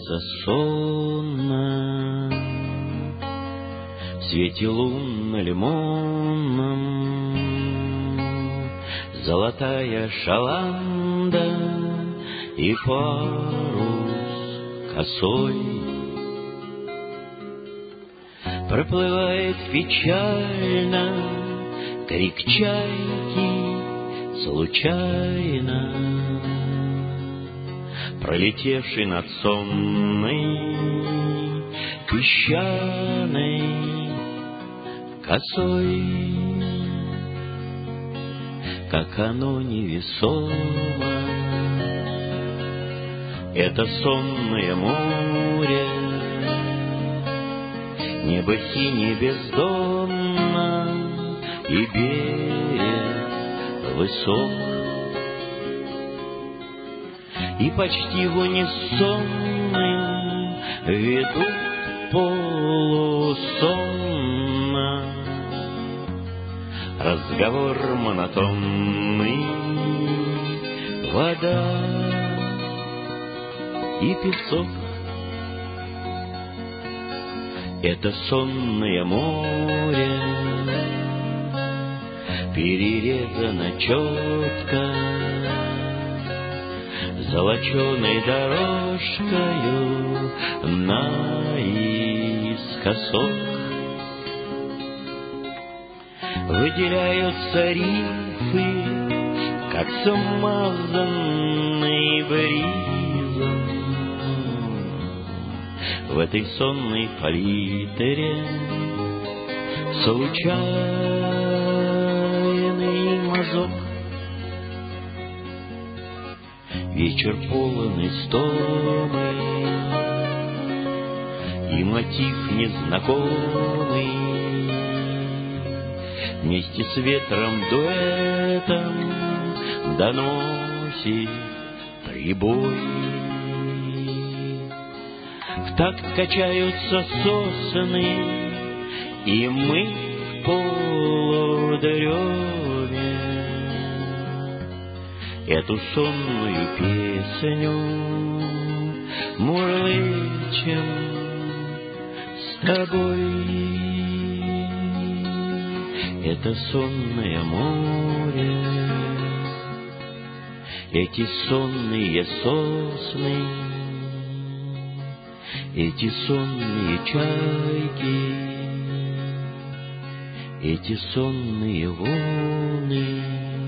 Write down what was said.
кажется сонно в свете лун на лимонном, золотая шаланда и парус косой. Проплывает печально крик чайки случайно, пролетевший над сонной песчаной косой. Как оно невесомо, это сонное море, небо синее бездонно и берег высок. И почти в унисон ведут полусонно разговор монотонный, вода и песок. Это сонное море перерезано четко золоченой дорожкою наискосок. Выделяются рифы, как смазанный бризом в этой сонной палитре. Случайный мазок. Вечер полон истомы, и мотив незнакомый вместе с ветром дуэтом доносит прибой. В такт качаются сосны, и мы в полудреме эту сонную песню мурлычем с тобой. Это сонное море, эти сонные сосны, эти сонные чайки, эти сонные волны.